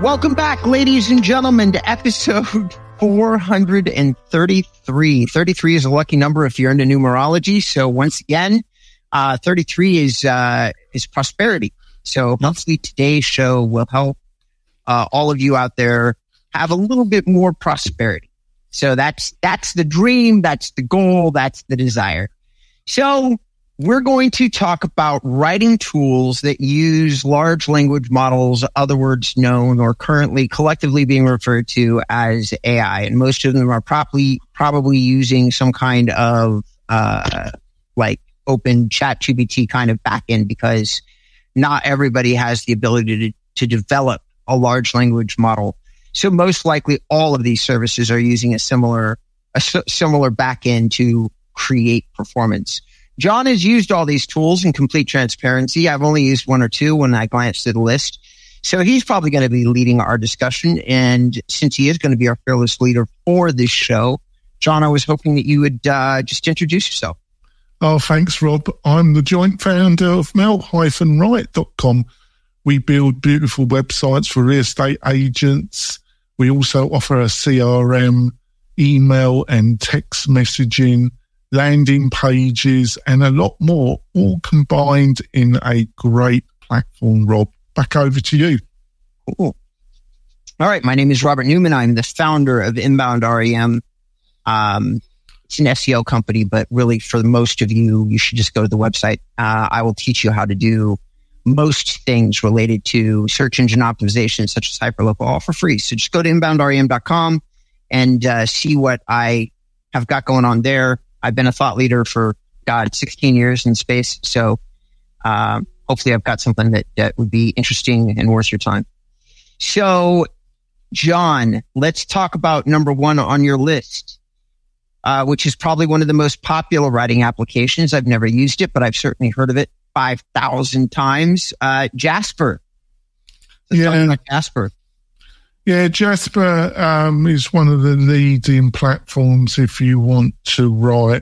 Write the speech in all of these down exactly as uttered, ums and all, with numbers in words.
Welcome back, ladies and gentlemen, to episode four hundred thirty-three. thirty-three is a lucky number if you're into numerology. So once again, uh, thirty-three is, uh, is prosperity. So hopefully today's show will help, uh, all of you out there have a little bit more prosperity. So that's, that's the dream. That's the goal. That's the desire. So we're going to talk about writing tools that use large language models, other words known or currently collectively being referred to as A I. And most of them are probably, probably using some kind of, uh, like open chat G P T kind of backend, because not everybody has the ability to, to develop a large language model. So most likely all of these services are using a similar, a s- similar backend to create performance. John has used all these tools in complete transparency. I've only used one or two when I glanced at the list. So he's probably going to be leading our discussion. And since he is going to be our fearless leader for this show, John, I was hoping that you would uh, just introduce yourself. Oh, thanks, Rob. I'm the joint founder of mel dash right dot com. We build beautiful websites for real estate agents. We also offer a C R M, email and text messaging, landing pages, and a lot more, all combined in a great platform. Rob, back over to you. Cool. All right. My name is Robert Newman. I'm the founder of Inbound R E M. Um, it's an S E O company, but really for most of you, you should just go to the website. Uh, I will teach you how to do most things related to search engine optimization, such as hyperlocal, all for free. So just go to inbound R E M dot com and uh, see what I have got going on there. I've been a thought leader for, God, sixteen years in space. So um, hopefully I've got something that, that would be interesting and worth your time. So, John, let's talk about number one on your list, uh, which is probably one of the most popular writing applications. I've never used it, but I've certainly heard of it five thousand times. Uh, Jasper. Let's yeah. talk about Jasper. Yeah, Jasper um, is one of the leading platforms if you want to write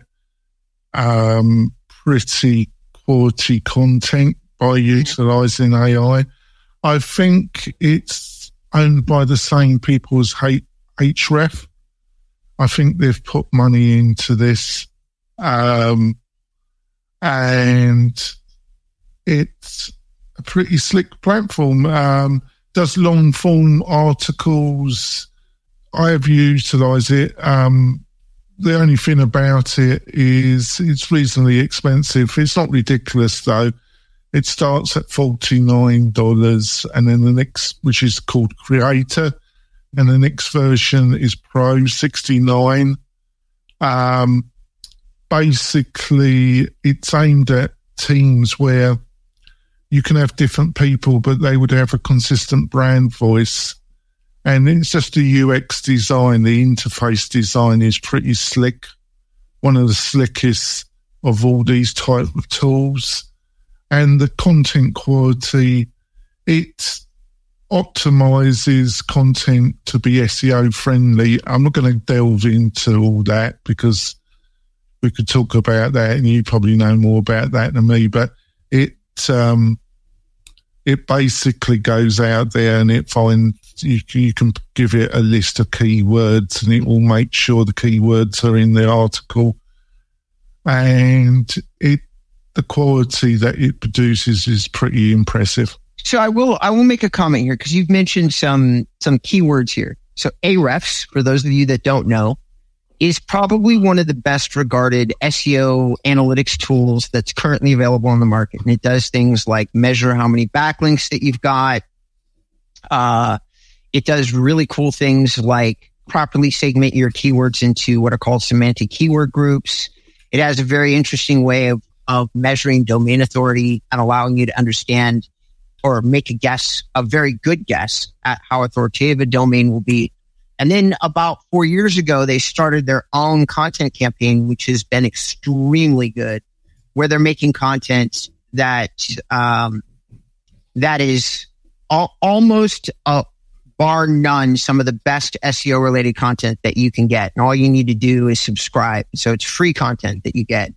um, pretty quality content by utilising A I. I think it's owned by the same people as H- Href. I think they've put money into this. Um, and it's a pretty slick platform. Um, does long form articles. I have utilised it. Um, the only thing about it is it's reasonably expensive. It's not ridiculous though. It starts at forty-nine dollars, and then the next, which is called Creator, and the next version is Pro, sixty-nine. Um, basically, it's aimed at teams where you can have different people, but they would have a consistent brand voice. And it's just the U X design. The interface design is pretty slick. One of the slickest of all these type of tools. And the content quality, it optimizes content to be S E O friendly. I'm not going to delve into all that because we could talk about that and you probably know more about that than me, but it, um, it basically goes out there and it finds, you, you can give it a list of keywords and it will make sure the keywords are in the article. And it, the quality that it produces is pretty impressive. So I will, I will make a comment here because you've mentioned some, some keywords here. So Ahrefs, for those of you that don't know, is probably one of the best regarded S E O analytics tools that's currently available on the market. And it does things like measure how many backlinks that you've got. Uh, it does really cool things like properly segment your keywords into what are called semantic keyword groups. It has a very interesting way of, of measuring domain authority and allowing you to understand or make a guess, a very good guess at how authoritative a domain will be. And then about four years ago, they started their own content campaign, which has been extremely good, where they're making content that, um, that is al- almost, uh, bar none, some of the best S E O related content that you can get. And all you need to do is subscribe. So it's free content that you get.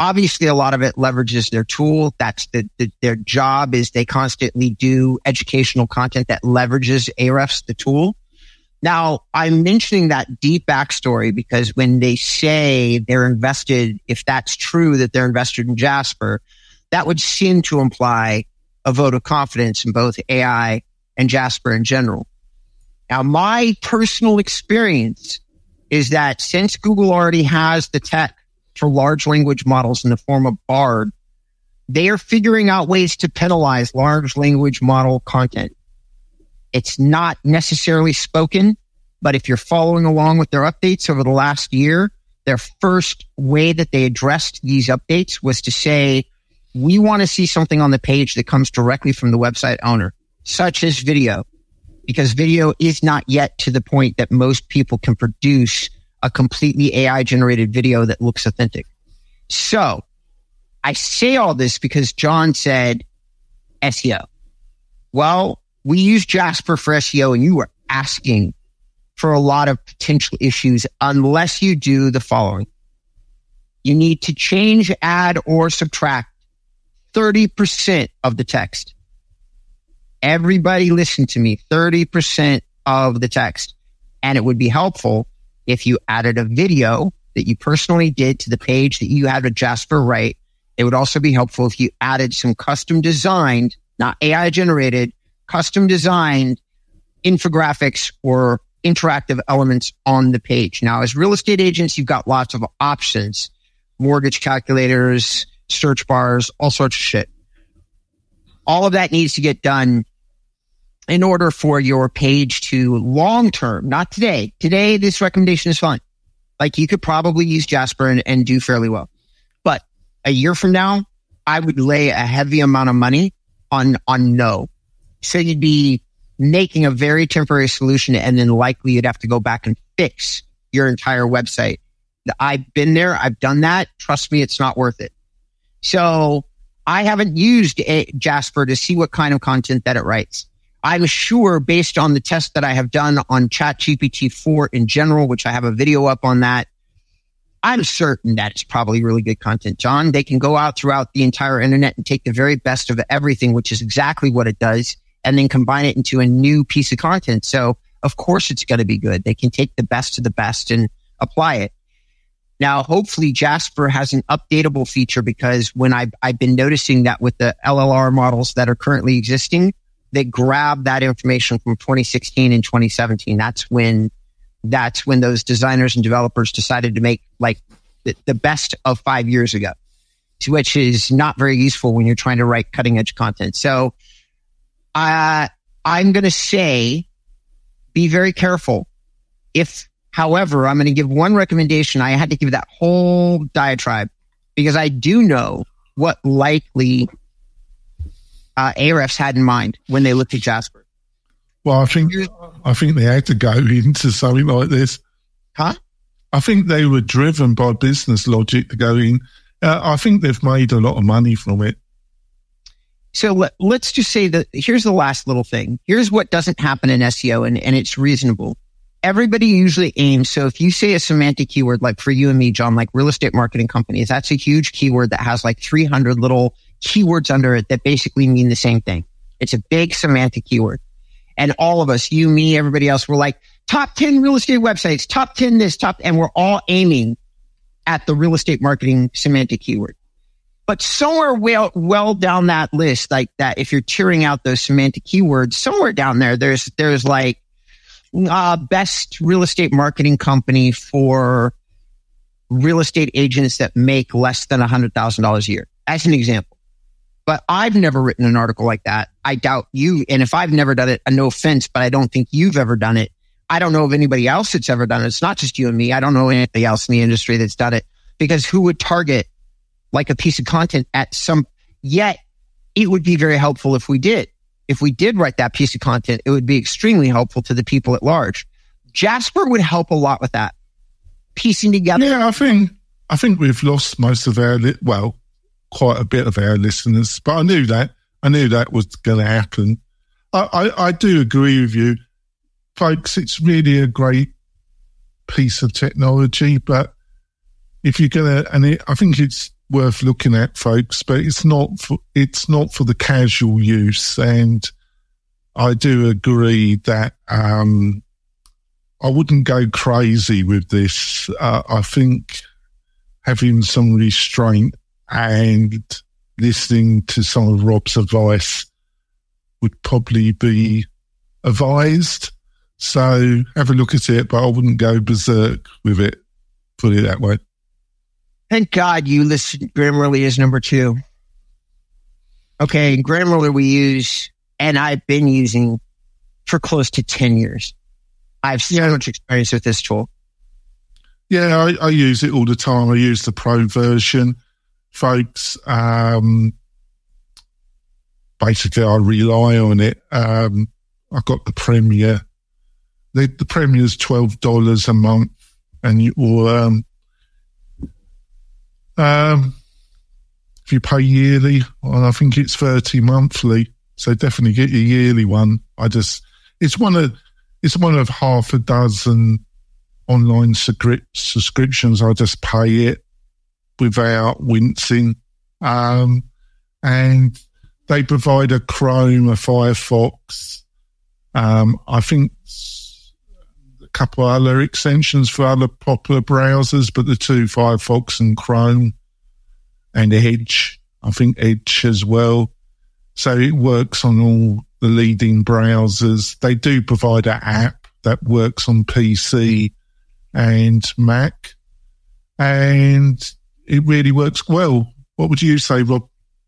obviously a lot of it leverages their tool. That's the, the their job is they constantly do educational content that leverages Ahrefs, the tool. Now, I'm mentioning that deep backstory because when they say they're invested, if that's true that they're invested in Jasper, that would seem to imply a vote of confidence in both A I and Jasper in general. Now, my personal experience is that since Google already has the tech for large language models in the form of Bard, they are figuring out ways to penalize large language model content. It's not necessarily spoken, but if you're following along with their updates over the last year, their first way that they addressed these updates was to say, we want to see something on the page that comes directly from the website owner, such as video, because video is not yet to the point that most people can produce a completely A I generated video that looks authentic. So I say all this because John said S E O. Well, we use Jasper for S E O and you were asking for a lot of potential issues unless you do the following. You need to change, add, or subtract thirty percent of the text. Everybody listen to me, thirty percent of the text. And it would be helpful if you added a video that you personally did to the page that you had with Jasper write. It would also be helpful if you added some custom designed, not A I generated, custom designed infographics or interactive elements on the page. Now, as real estate agents, you've got lots of options, mortgage calculators, search bars, all sorts of shit. All of that needs to get done in order for your page to long-term, not today. Today, this recommendation is fine. Like you could probably use Jasper and, and do fairly well. But a year from now, I would lay a heavy amount of money on, on no. So you'd be making a very temporary solution and then likely you'd have to go back and fix your entire website. I've been there. I've done that. Trust me, it's not worth it. So I haven't used a Jasper to see what kind of content that it writes. I'm sure based on the test that I have done on ChatGPT four in general, which I have a video up on that, I'm certain that it's probably really good content. John, they can go out throughout the entire internet and take the very best of everything, which is exactly what it does, and then combine it into a new piece of content. So of course it's going to be good. They can take the best of the best and apply it. Now, hopefully Jasper has an updatable feature because when I've, I've been noticing that with the L L R models that are currently existing, they grab that information from twenty sixteen and twenty seventeen. That's when, that's when those designers and developers decided to make like the, the best of five years ago, which is not very useful when you're trying to write cutting edge content. So, uh, I'm going to say, be very careful. If, however, I'm going to give one recommendation. I had to give that whole diatribe because I do know what likely uh, Ahrefs had in mind when they looked at Jasper. Well, I think I think they had to go into something like this. Huh? I think they were driven by business logic to go in. Uh, I think they've made a lot of money from it. So let, let's just say that here's the last little thing. Here's what doesn't happen in S E O, and, and it's reasonable. Everybody usually aims. So if you say a semantic keyword, like for you and me, John, like real estate marketing companies, that's a huge keyword that has like three hundred little keywords under it that basically mean the same thing. It's a big semantic keyword. And all of us, you, me, everybody else, we're like top ten real estate websites, top ten this, top, and we're all aiming at the real estate marketing semantic keyword. But somewhere well, well down that list, like that, if you're tearing out those semantic keywords, somewhere down there, there's, there's like, uh, best real estate marketing company for real estate agents that make less than a hundred thousand dollars a year, as an example. But I've never written an article like that. I doubt you. And if I've never done it, no offense, but I don't think you've ever done it. I don't know of anybody else that's ever done it. It's not just you and me. I don't know anybody else in the industry that's done it, because who would target like a piece of content at some, yet it would be very helpful if we did. If we did write that piece of content, it would be extremely helpful to the people at large. Jasper would help a lot with that. Piecing together. Yeah, I think, I think we've lost most of our, li- well, quite a bit of our listeners, but I knew that. I knew that was going to happen. I, I, I do agree with you. Folks, it's really a great piece of technology, but if you're going to, and it, I think it's worth looking at, folks, but it's not for, it's not for the casual use. And I do agree that um, I wouldn't go crazy with this. Uh, I think having some restraint and listening to some of Rob's advice would probably be advised. So have a look at it, but I wouldn't go berserk with it, put it that way. Thank God you listed Grammarly as number two. Okay, Grammarly we use, and I've been using for close to ten years. I have so yeah. much experience with this tool. Yeah, I, I use it all the time. I use the pro version, folks. Um, basically, I rely on it. Um, I've got the Premier. The, the Premier is twelve dollars a month, and you will, um, um, if you pay yearly, well, I think it's thirty monthly. So definitely get your yearly one. I just, it's one of, it's one of half a dozen online subscriptions. I just pay it without wincing. Um, and they provide a Chrome, a Firefox. Um, I think a couple of other extensions for other popular browsers, but the two, Firefox and Chrome, and Edge. I think Edge as well. So it works on all the leading browsers. They do provide an app that works on P C and Mac, and it really works well. What would you say, Rob?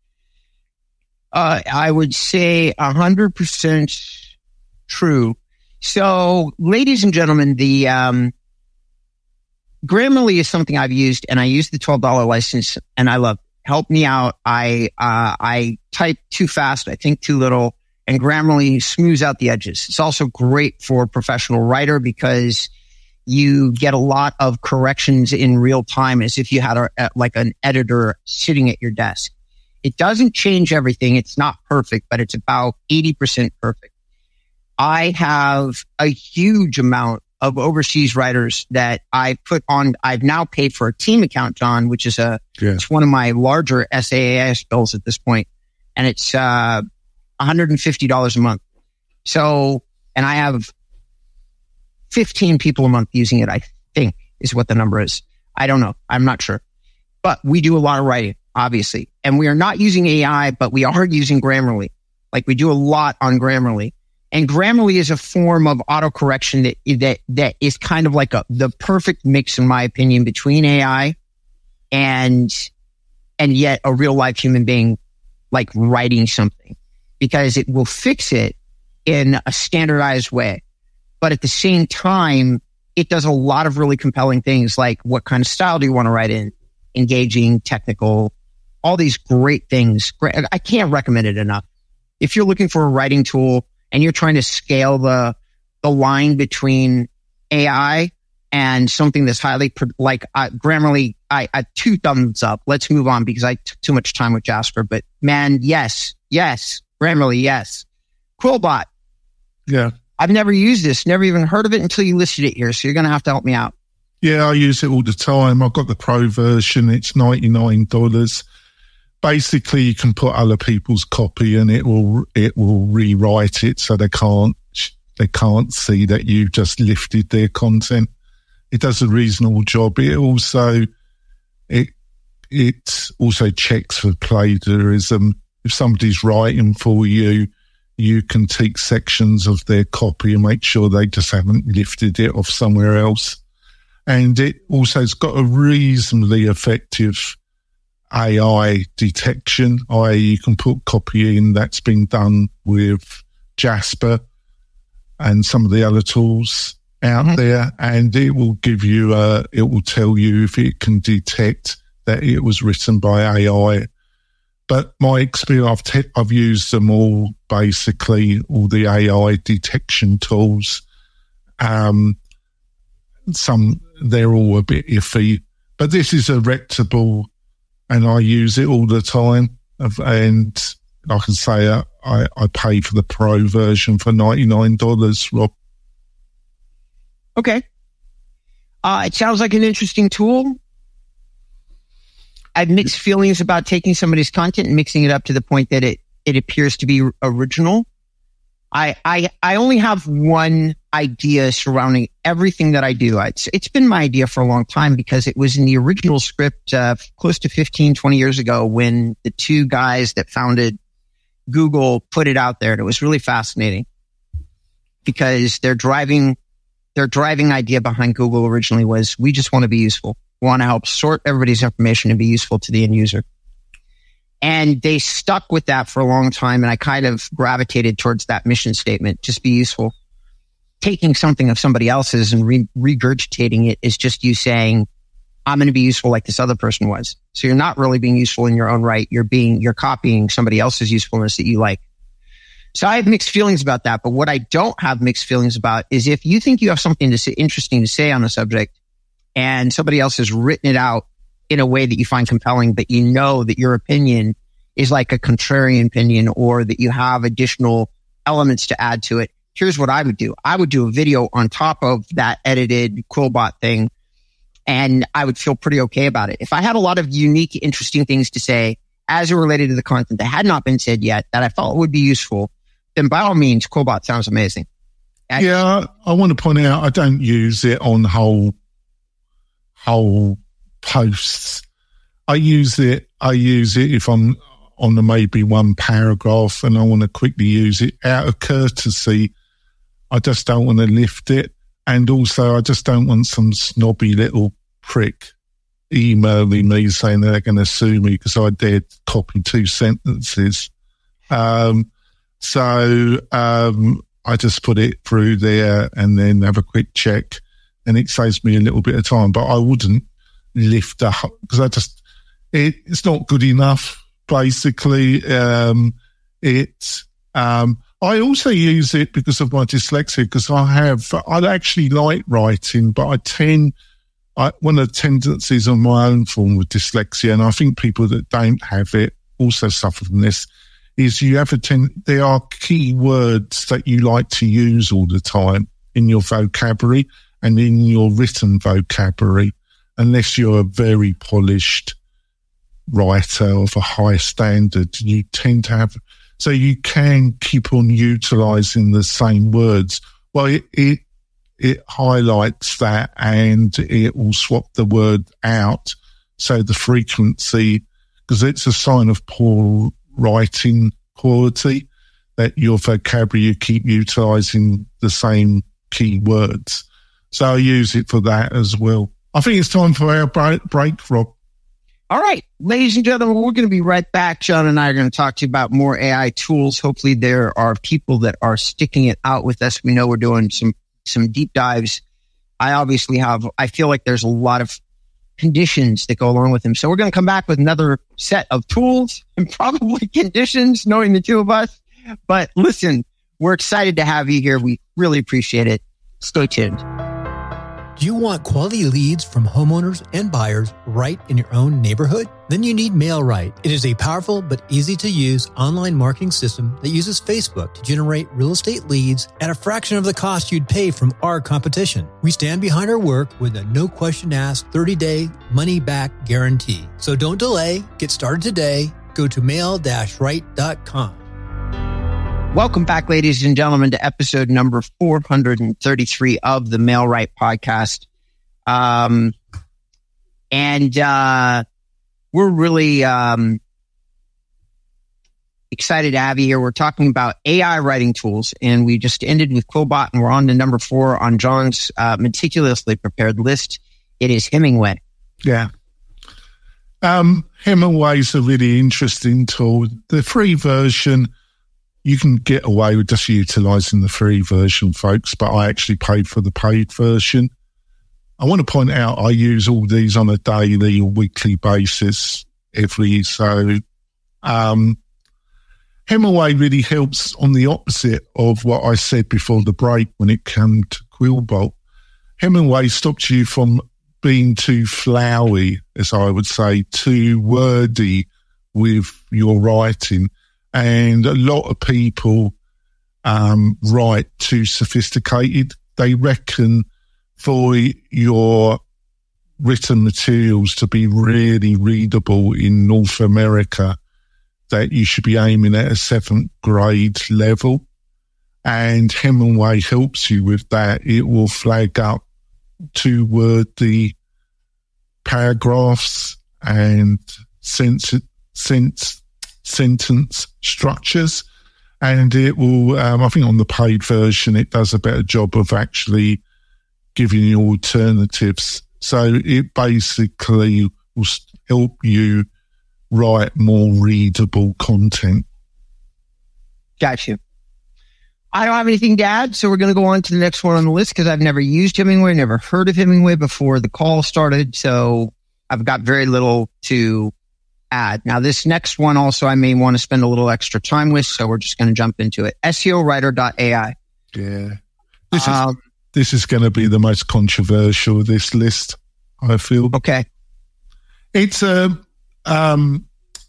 Uh, I would say one hundred percent true. So, ladies and gentlemen, the um, Grammarly is something I've used, and I use the twelve dollars license, and I love it. Help me out. I uh, I type too fast. I think too little. And Grammarly smooths out the edges. It's also great for a professional writer because you get a lot of corrections in real time as if you had a, a, like an editor sitting at your desk. It doesn't change everything. It's not perfect, but it's about eighty percent perfect. I have a huge amount of overseas writers that I put on. I've now paid for a team account, John, which is a, yeah. it's one of my larger S A A S bills at this point. And it's, uh, one hundred fifty dollars a month. So, and I have fifteen people a month using it, I think is what the number is. I don't know. I'm not sure, but we do a lot of writing, obviously, and we are not using A I, but we are using Grammarly. Like we do a lot on Grammarly. And Grammarly is a form of autocorrection that, that, that is kind of like a, the perfect mix, in my opinion, between A I and, and yet a real life human being, like writing something, because it will fix it in a standardized way. But at the same time, it does a lot of really compelling things, like what kind of style do you want to write in? Engaging, technical, all these great things. I can't recommend it enough. If you're looking for a writing tool, and you're trying to scale the the line between A I and something that's highly like uh, Grammarly, I, I two thumbs up. Let's move on because I took too much time with Jasper. But man, yes, yes, Grammarly, yes. Quillbot. Yeah. I've never used this, never even heard of it until you listed it here. So you're going to have to help me out. Yeah, I use it all the time. I've got the pro version. It's ninety-nine dollars. Basically, you can put other people's copy, and it will it will rewrite it so they can't they can't see that you've just lifted their content. It does a reasonable job. It also it it also checks for plagiarism. If somebody's writing for you, you can take sections of their copy and make sure they just haven't lifted it off somewhere else. And it also has got a reasonably effective A I detection, that is you can put copy in that's been done with Jasper and some of the other tools out mm-hmm. there, and it will give you a, it will tell you if it can detect that it was written by A I. But my experience, I've, te- I've used them all, basically, all the A I detection tools. Um, some, they're all a bit iffy, but this is a reputable, and I use it all the time. And like I say, I, I pay for the pro version for ninety-nine dollars, Rob. Okay. Uh, it sounds like an interesting tool. I have mixed feelings about taking somebody's content and mixing it up to the point that it, it appears to be original. I, I, I only have one idea surrounding everything that I do. It's, it's been my idea for a long time because it was in the original script, uh, close to fifteen, twenty years ago when the two guys that founded Google put it out there. And it was really fascinating because their driving, their driving idea behind Google originally was, we just want to be useful. We want to help sort everybody's information and be useful to the end user. And they stuck with that for a long time. And I kind of gravitated towards that mission statement, just be useful. Taking something of somebody else's and re- regurgitating it is just you saying, I'm going to be useful like this other person was. So you're not really being useful in your own right. You're being, you're copying somebody else's usefulness that you like. So I have mixed feelings about that. But what I don't have mixed feelings about is if you think you have something to say, interesting to say on the subject and somebody else has written it out in a way that you find compelling, but you know that your opinion is like a contrarian opinion or that you have additional elements to add to it. Here's what I would do. I would do a video on top of that edited Quillbot thing, and I would feel pretty okay about it. If I had a lot of unique, interesting things to say as it related to the content that had not been said yet that I felt would be useful, then by all means, Quillbot sounds amazing. I, yeah, I want to point out I don't use it on whole whole posts. I use it. I use it if I'm on the maybe one paragraph and I want to quickly use it out of courtesy. I just don't want to lift it. And also I just don't want some snobby little prick emailing me saying they're going to sue me because I dared copy two sentences. Um, so um, I just put it through there and then have a quick check, and it saves me a little bit of time. But I wouldn't lift up because I just, it, it's not good enough. Basically, um, it, um, I also use it because of my dyslexia, because I have, I actually like writing, but I tend, I, one of the tendencies of my own form of dyslexia, and I think people that don't have it also suffer from this, is you have a ten, there are key words that you like to use all the time in your vocabulary and in your written vocabulary, unless you're a very polished writer of a high standard. You tend to have, so you can keep on utilizing the same words. Well, it, it, it highlights that and it will swap the word out. So the frequency, because it's a sign of poor writing quality, that your vocabulary, you keep utilizing the same key words. So I use it for that as well. I think it's time for our break, break Rob. All right, ladies and gentlemen, we're going to be right back. John and I are going to talk to you about more A I tools. Hopefully there are people that are sticking it out with us. We know we're doing some, some deep dives. I obviously have, I feel like there's a lot of conditions that go along with them. So we're going to come back with another set of tools and probably conditions, knowing the two of us. But listen, we're excited to have you here. We really appreciate it. Stay tuned. Do you want quality leads from homeowners and buyers right in your own neighborhood? Then you need MailRight. It is a powerful but easy to use online marketing system that uses Facebook to generate real estate leads at a fraction of the cost you'd pay from our competition. We stand behind our work with a no question asked thirty day money back guarantee. So don't delay. Get started today. Go to mail dash right dot com. Welcome back, ladies and gentlemen, to episode number four hundred thirty-three of the MailRight podcast. Um, and, uh, we're really, um, excited to have you here. We're talking about A I writing tools, and we just ended with Quillbot, and we're on to number four on John's, uh, meticulously prepared list. It is Hemingway. Yeah. Um, Hemingway's a really interesting tool. The free version, you can get away with just utilizing the free version, folks, but I actually paid for the paid version. I want to point out I use all these on a daily or weekly basis every, so um, Hemingway really helps on the opposite of what I said before the break when it came to Quillbot. Hemingway stops you from being too flowery, as I would say, too wordy with your writing. And a lot of people um, write too sophisticated. They reckon for your written materials to be really readable in North America, that you should be aiming at a seventh grade level. And Hemingway helps you with that. It will flag up two-wordy paragraphs and sentence, sentence, sentence structures. And it will, um, I think on the paid version, it does a better job of actually giving you alternatives. So it basically will help you write more readable content. Got you. I don't have anything to add, so we're going to go on to the next one on the list because I've never used Hemingway, never heard of Hemingway before the call started, so I've got very little to add. Now, this next one also I may want to spend a little extra time with, so we're just going to jump into it. S E O Writer dot A I. Yeah. This is, um, this is going to be the most controversial of this list, I feel. Okay. It's a... Um,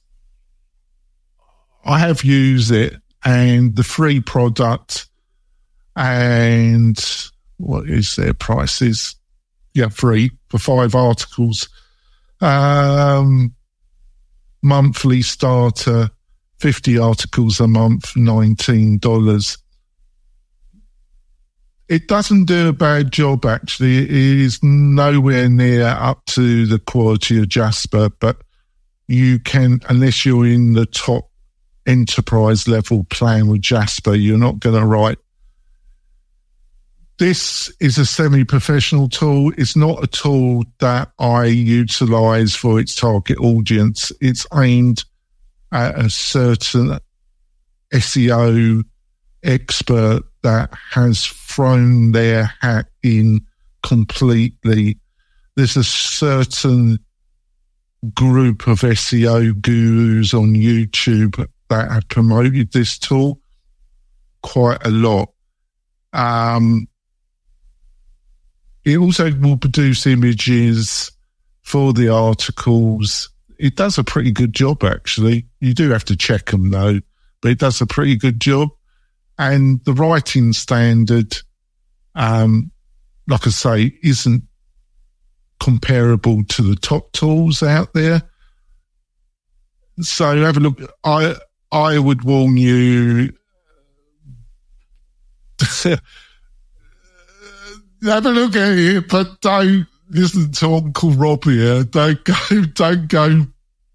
I have used it, and the free product, and what is their prices? Yeah, free for five articles. Um, monthly starter, fifty articles a month, nineteen dollars. It doesn't do a bad job, actually. It is nowhere near up to the quality of Jasper, but you can, unless you're in the top enterprise level plan with Jasper, you're not going to write. This is a semi-professional tool. It's not a tool that I utilize for its target audience. It's aimed at a certain S E O expert that has thrown their hat in completely. There's a certain group of S E O gurus on YouTube that have promoted this tool quite a lot. Um, it also will produce images for the articles. It does a pretty good job, actually. You do have to check them, though, but it does a pretty good job. And the writing standard, um, like I say, isn't comparable to the top tools out there. So have a look. I I would warn you, have a look at it, but don't listen to Uncle Rob here. Don't go, don't go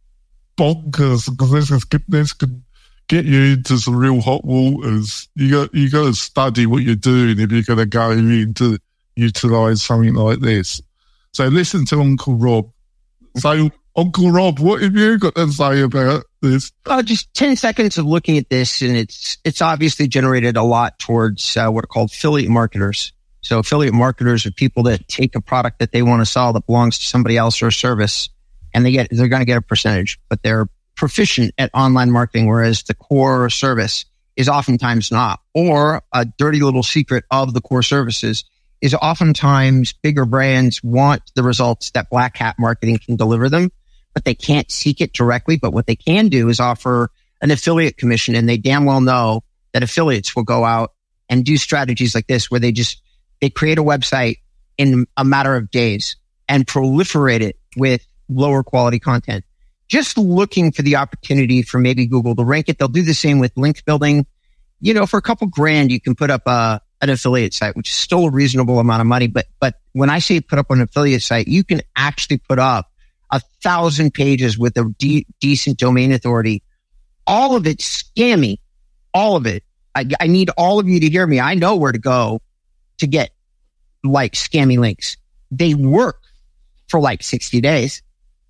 bonkers, because this is this could get you into some real hot waters. You got you got to study what you're doing if you're going to go into utilize something like this. So listen to Uncle Rob. So, Uncle Rob, what have you got to say about this? Uh, just ten seconds of looking at this, and it's it's obviously generated a lot towards uh, what are called affiliate marketers. So affiliate marketers are people that take a product that they want to sell that belongs to somebody else or a service, and they get they're going to get a percentage, but they're proficient at online marketing, whereas the core service is oftentimes not. Or a dirty little secret of the core services is oftentimes bigger brands want the results that Black Hat marketing can deliver them, but they can't seek it directly. But what they can do is offer an affiliate commission, and they damn well know that affiliates will go out and do strategies like this, where they just, they create a website in a matter of days and proliferate it with lower quality content, just looking for the opportunity for maybe Google to rank it. They'll do the same with link building. You know, for a couple grand, you can put up a, an affiliate site, which is still a reasonable amount of money. But, but when I say put up an affiliate site, you can actually put up a thousand pages with a de- decent domain authority. All of it scammy. All of it. I, I need all of you to hear me. I know where to go to get like scammy links. They work for like sixty days.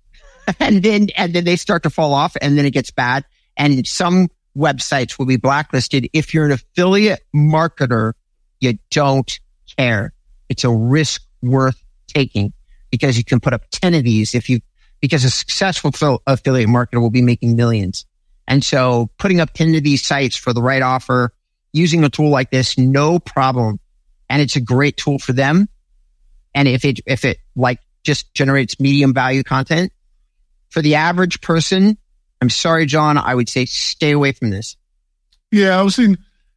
And then, and then they start to fall off, and then it gets bad. And some websites will be blacklisted. If you're an affiliate marketer, you don't care. It's a risk worth taking, because you can put up ten of these if you, because a successful affiliate marketer will be making millions. And so putting up ten of these sites for the right offer, using a tool like this, no problem. And it's a great tool for them. And if it, if it like just generates medium value content for the average person, I'm sorry, John, I would say stay away from this. Yeah, I was in,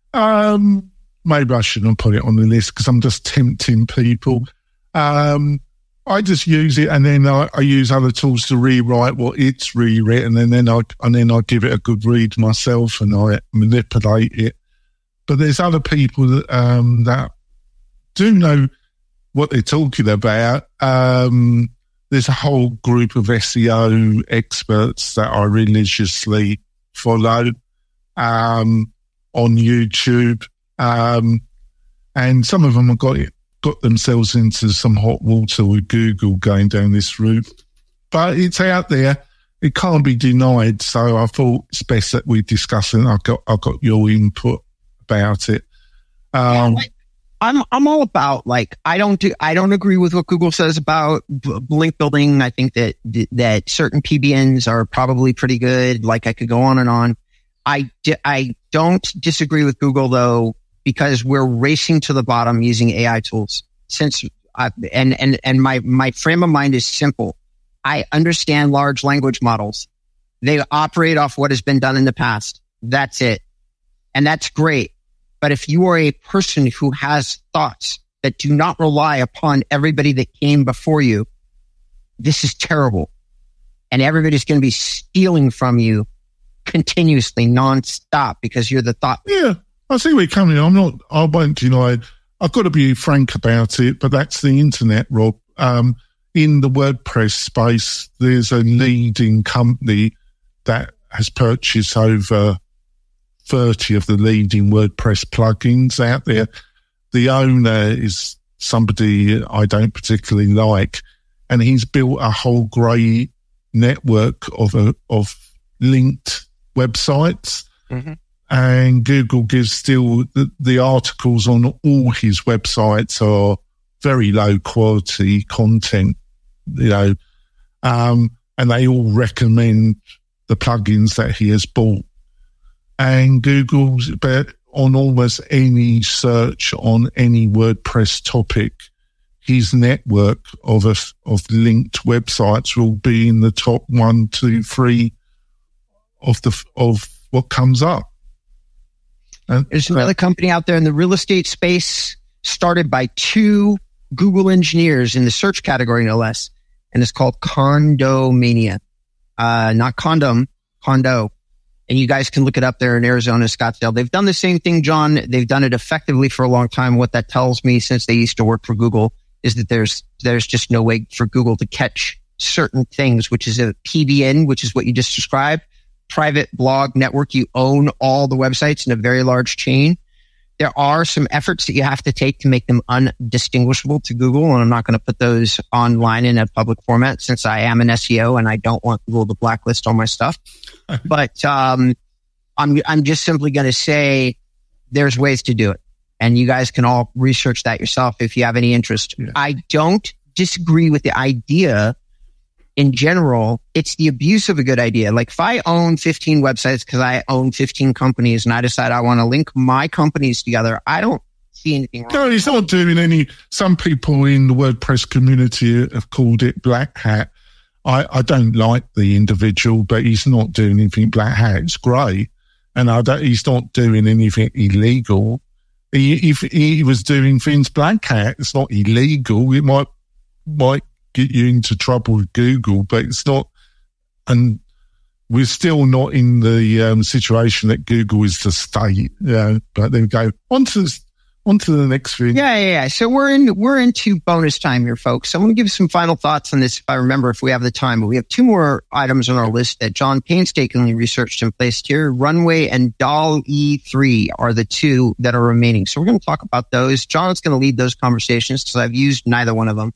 um, maybe I shouldn't put it on the list because I'm just tempting people. Um, I just use it, and then I, I use other tools to rewrite what it's rewritten, and then I and then I give it a good read myself, and I manipulate it. But there's other people that um, that do know what they're talking about. Um, there's a whole group of S E O experts that I religiously follow um, on YouTube, um, and some of them have got it. got themselves into some hot water with Google going down this route. But it's out there. It can't be denied. So I thought it's best that we discuss it. I got I got your input about it. Um, yeah, like, I'm I'm all about, like, I don't do I don't agree with what Google says about b- link building. I think that that certain P B Ns are probably pretty good. Like, I could go on and on. I di- I don't disagree with Google though, because we're racing to the bottom using A I tools. Since I, and and and my my frame of mind is simple. I understand large language models. They operate off what has been done in the past. That's it, and that's great. But if you are a person who has thoughts that do not rely upon everybody that came before you, this is terrible, and everybody's going to be stealing from you continuously, nonstop, because you're the thought. Yeah. I see where you're coming. I'm not, I won't deny, I've got to be frank about it, but that's the internet, Rob. Um, in the WordPress space, there's a leading company that has purchased over thirty of the leading WordPress plugins out there. The owner is somebody I don't particularly like, and he's built a whole great network of, a, of linked websites. Mm-hmm. And Google gives still the, the articles on all his websites are very low quality content, you know, um, and they all recommend the plugins that he has bought. And Google's about on almost any search on any WordPress topic, his network of a, of linked websites will be in the top one, two, three of the of what comes up. And, There's another uh, company out there in the real estate space started by two Google engineers in the search category, no less. And it's called Condomania. Uh, not condom, condo. And you guys can look it up there in Arizona, Scottsdale. They've done the same thing, John. They've done it effectively for a long time. What that tells me, since they used to work for Google, is that there's, there's just no way for Google to catch certain things, which is a P B N, which is what you just described. Private blog network. You own all the websites in a very large chain. There are some efforts that you have to take to make them undistinguishable to Google, and I'm not going to put those online in a public format since I am an S E O and I don't want Google to blacklist all my stuff. But um, I'm I'm just simply going to say there's ways to do it, and you guys can all research that yourself if you have any interest. Yeah. I don't disagree with the idea. In general, it's the abuse of a good idea. Like, if I own fifteen websites because I own fifteen companies and I decide I want to link my companies together, I don't see anything wrong. No, he's not doing any. Some people in the WordPress community have called it black hat. I, I don't like the individual, but he's not doing anything black hat. It's grey. And I don't, he's not doing anything illegal. He, if he was doing things black hat, it's not illegal. It might, might, get you into trouble with Google, but it's not, and we're still not in the um, situation that Google is the state. You know, but there we go. On to, on to the next thing. Yeah, yeah, yeah. So we're in, we're into bonus time here, folks. So I'm going to give some final thoughts on this if I remember, if we have the time, but we have two more items on our list that John painstakingly researched and placed here. Runway and D A L L-E three are the two that are remaining. So we're going to talk about those. John's going to lead those conversations because I've used neither one of them.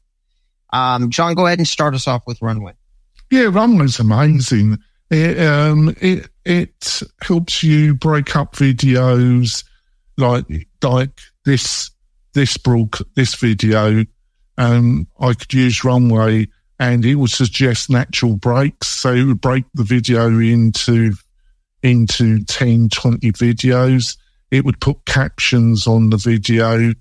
Um, John, go ahead and start us off with Runway. Yeah, Runway's amazing. It, um, it, it helps you break up videos like, like this, this broad, this video. Um, I could use Runway and it would suggest natural breaks. So it would break the video into, into ten, twenty videos. It would put captions on the video.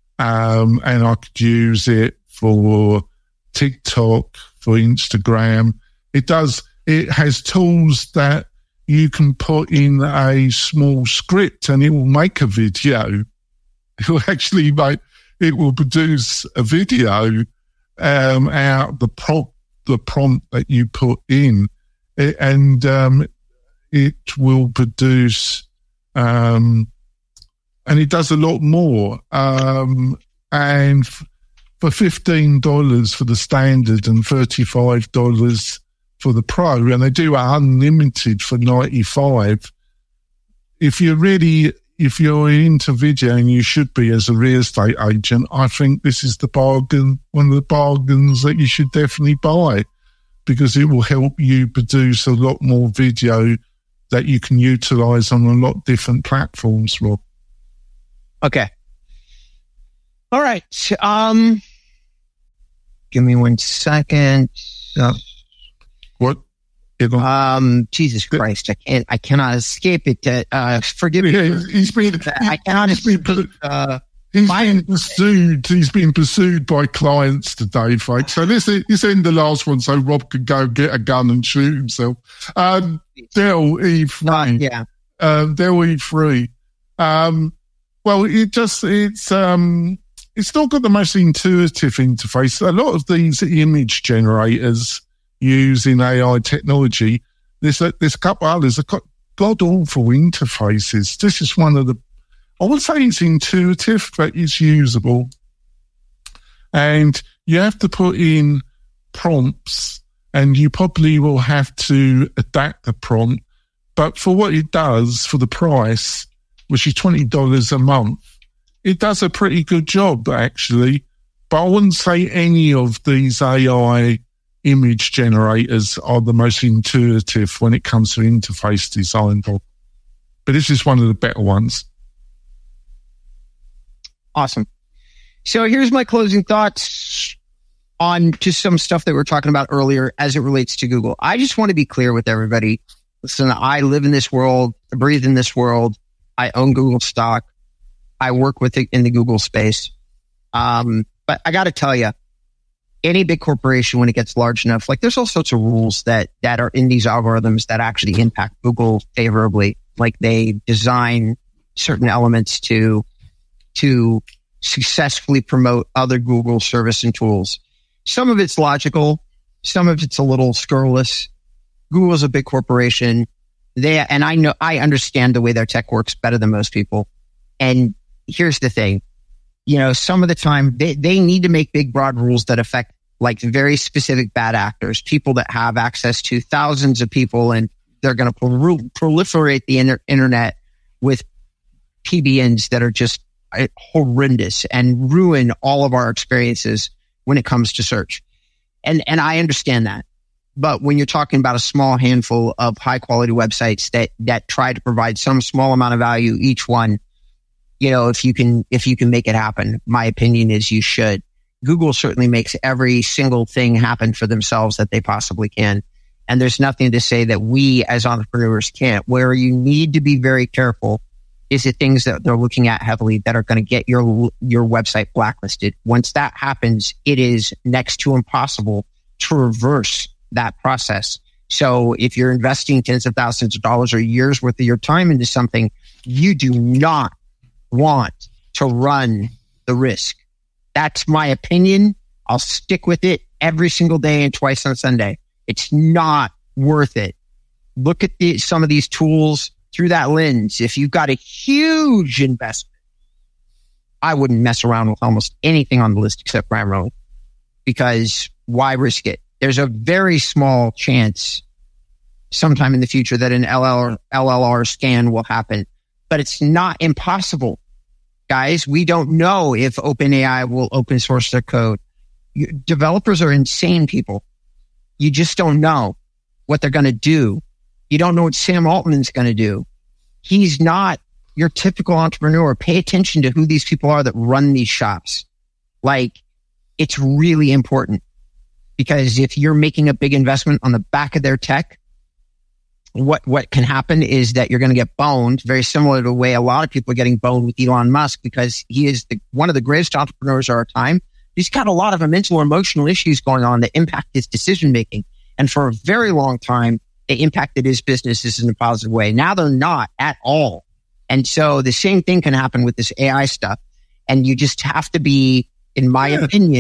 Um, and I could use it for TikTok, for Instagram. It does, it has tools that you can put in a small script and it will make a video. It will actually make, it will produce a video um, out the prompt, the prompt that you put in, it, and um, it will produce, um, and it does a lot more. Um, and f- for fifteen dollars for the standard and thirty-five dollars for the pro, and they do unlimited for ninety-five. If you're really, if you're into video, and you should be as a real estate agent, I think this is the bargain, one of the bargains that you should definitely buy, because it will help you produce a lot more video that you can utilize on a lot different platforms, Rob. Okay. All right. Um, give me one second. Uh, what? Um, Jesus Christ, I can't, I cannot escape it. Uh, uh forgive me. Yeah, he's been, I cannot he's escape been, uh, he's my, been pursued. He's been pursued by clients today, folks. So this is, this end the last one, so Rob could go get a gun and shoot himself. Um, Dell E three. Uh, yeah. Um, Dell E three. Um, well, it just, it's, um, it's not got the most intuitive interface. A lot of these image generators using A I technology, there's a, there's a couple others that got god-awful interfaces. This is one of the, I would say it's intuitive, but it's usable. And you have to put in prompts, and you probably will have to adapt the prompt. But for what it does, for the price, which is twenty dollars a month, it does a pretty good job, actually. But I wouldn't say any of these A I image generators are the most intuitive when it comes to interface design. But this is one of the better ones. Awesome. So here's my closing thoughts on just some stuff that we were talking about earlier as it relates to Google. I just want to be clear with everybody. Listen, I live in this world, I breathe in this world. I own Google stock. I work with it in the Google space. Um, but I got to tell you, any big corporation, when it gets large enough, like there's all sorts of rules that, that are in these algorithms that actually impact Google favorably. Like they design certain elements to, to successfully promote other Google service and tools. Some of it's logical. Some of it's a little scurrilous. Google is a big corporation. They, and I know, I understand the way their tech works better than most people. And here's the thing. You know, some of the time they, they need to make big, broad rules that affect like very specific bad actors, people that have access to thousands of people, and they're going to prol- proliferate the inter- internet with P B Ns that are just uh, horrendous and ruin all of our experiences when it comes to search. And, and I understand that. But when you're talking about a small handful of high quality websites that, that try to provide some small amount of value each one, you know, if you can, if you can make it happen, my opinion is you should. Google certainly makes every single thing happen for themselves that they possibly can. And there's nothing to say that we as entrepreneurs can't. Where you need to be very careful is the things that they're looking at heavily that are going to get your, your website blacklisted. Once that happens, it is next to impossible to reverse that process. So if you're investing tens of thousands of dollars or years worth of your time into something, you do not want to run the risk. That's my opinion. I'll stick with it every single day and twice on Sunday. It's not worth it. Look at the, some of these tools through that lens. If you've got a huge investment, I wouldn't mess around with almost anything on the list except Grammarly, because why risk it? There's a very small chance sometime in the future that an L L R scan will happen. But it's not impossible. Guys, we don't know if OpenAI will open source their code. You, developers are insane people. You just don't know what they're going to do. You don't know what Sam Altman's going to do. He's not your typical entrepreneur. Pay attention to who these people are that run these shops. Like, it's really important, because if you're making a big investment on the back of their tech, what, what can happen is that you're going to get boned, very similar to the way a lot of people are getting boned with Elon Musk, because he is the, one of the greatest entrepreneurs of our time. He's got a lot of mental or emotional issues going on that impact his decision making. And for a very long time, they impacted his businesses in a positive way. Now they're not at all. And so the same thing can happen with this A I stuff. And you just have to be, in my yeah. opinion,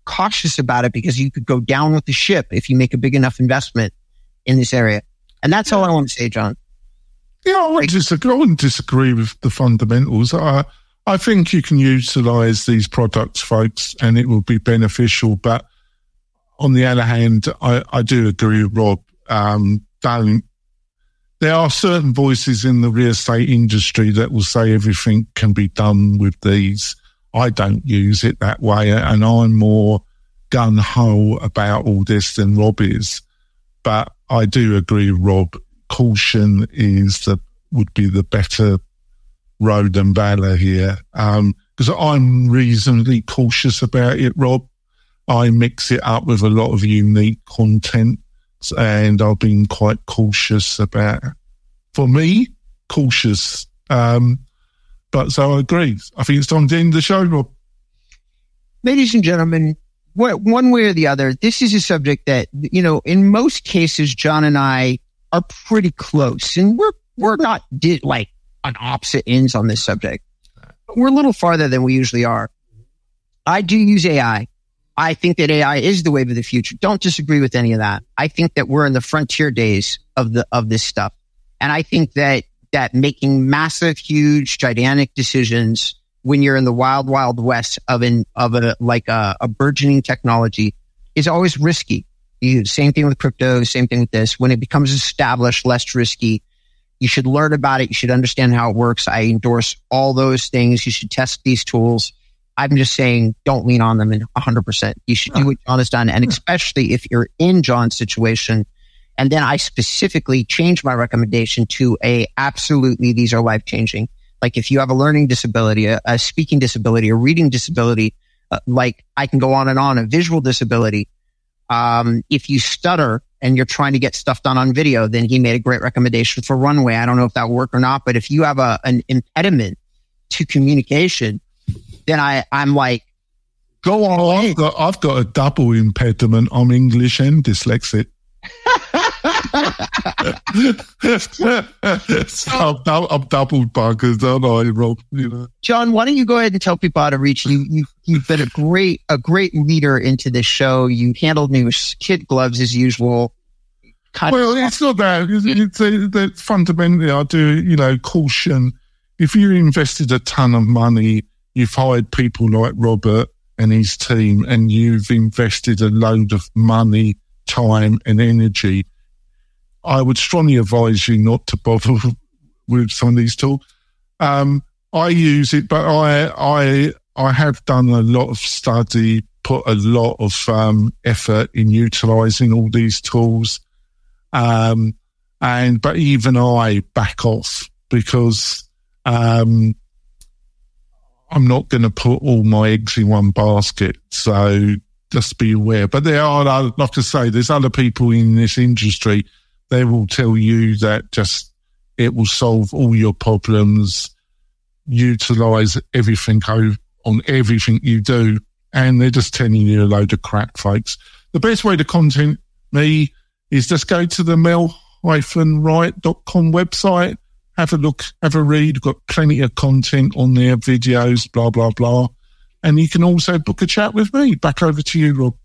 cautious about it because you could go down with the ship if you make a big enough investment in this area. And that's all I want to say, John. Yeah, I wouldn't disagree, I wouldn't disagree with the fundamentals. I, I think you can utilize these products, folks, and it will be beneficial. But on the other hand, I, I do agree with Rob. Um, don't, there are certain voices in the real estate industry that will say everything can be done with these. I don't use it that way, and I'm more gung-ho about all this than Rob is. But I do agree with Rob. Caution is the would be the better road and valor here. Um, because I'm reasonably cautious about it, Rob. I mix it up with a lot of unique content, and I've been quite cautious about, for me, cautious. Um, but so I agree. I think it's time to end the show, Rob. Ladies and gentlemen, one way or the other, this is a subject that, you know, in most cases, John and I are pretty close, and we're we're not did like on opposite ends on this subject. We're a little farther than we usually are. I do use A I. I think that A I is the wave of the future. Don't disagree with any of that. I think that we're in the frontier days of the of this stuff, and I think that that making massive, huge, gigantic decisions when you're in the wild, wild west of an of a like a, a burgeoning technology is always risky. You, same thing with crypto, same thing with this. When it becomes established, less risky, you should learn about it. You should understand how it works. I endorse all those things. You should test these tools. I'm just saying, don't lean on them in one hundred percent. You should do what John has done. And especially if you're in John's situation. And then I specifically changed my recommendation to a absolutely, these are life-changing. Like if you have a learning disability, a, a speaking disability, a reading disability, uh, like I can go on and on, a visual disability. Um, if you stutter and you're trying to get stuff done on video, then he made a great recommendation for Runway. I don't know if that will work or not, but if you have a, an impediment to communication, then I, I'm like, go all oh, in. I've got, I've got a double impediment. I'm English and dyslexic. so I'm, I'm double buggers, aren't I, Rob? You know. John, why don't you go ahead and tell people how to reach you? you you've been a great a great leader into this show. You handled me with kid gloves as usual. Kind well, of- it's not that. It's, it's, it's, it's fundamentally, I do, you know, caution. If you invested a ton of money, you've hired people like Robert and his team, and you've invested a load of money, time and energy, I would strongly advise you not to bother with some of these tools. Um, I use it, but I, I, I have done a lot of study, put a lot of um, effort in utilizing all these tools. Um, and, but even I back off because, um, I'm not going to put all my eggs in one basket. So just be aware. But there are, like I say, there's other people in this industry. They will tell you that just it will solve all your problems, utilize everything on everything you do, and they're just telling you a load of crap, folks. The best way to contact me is just go to the mel dash right dot com website, have a look, have a read. We've got plenty of content on there, videos, blah, blah, blah. And you can also book a chat with me. Back over to you, Rob.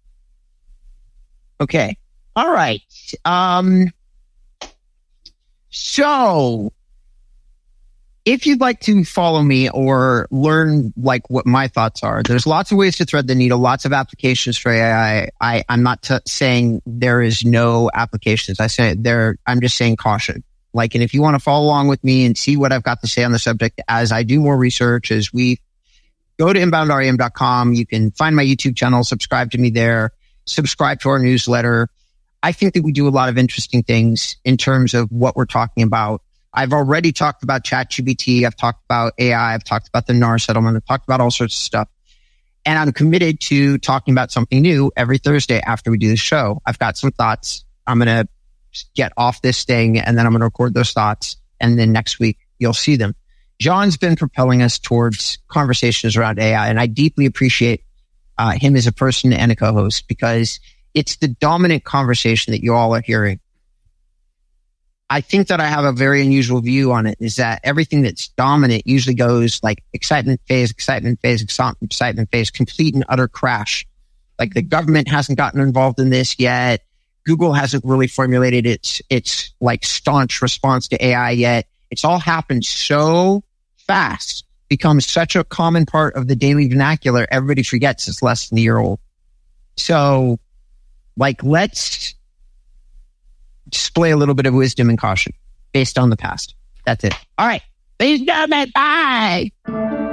Okay. All right. Um, so if you'd like to follow me or learn like what my thoughts are, there's lots of ways to thread the needle, lots of applications for A I. I, I'm not t- saying there is no applications. I say there, I'm just saying caution. Like, and if you want to follow along with me and see what I've got to say on the subject as I do more research, as we go to inbound R E M dot com, you can find my YouTube channel, subscribe to me there, subscribe to our newsletter. I think that we do a lot of interesting things in terms of what we're talking about. I've already talked about ChatGPT. I've talked about A I. I've talked about the N A R settlement. I've talked about all sorts of stuff. And I'm committed to talking about something new every Thursday after we do the show. I've got some thoughts. I'm going to get off this thing and then I'm going to record those thoughts. And then next week you'll see them. John's been propelling us towards conversations around A I. And I deeply appreciate uh, him as a person and a co-host because it's the dominant conversation that you all are hearing. I think that I have a very unusual view on it, is that everything that's dominant usually goes like excitement phase, excitement phase, excitement phase, complete and utter crash. Like the government hasn't gotten involved in this yet. Google hasn't really formulated its, its like staunch response to A I yet. It's all happened so fast, becomes such a common part of the daily vernacular. Everybody forgets it's less than a year old. So like, let's display a little bit of wisdom and caution based on the past. That's it. All right. Ladies and gentlemen, bye.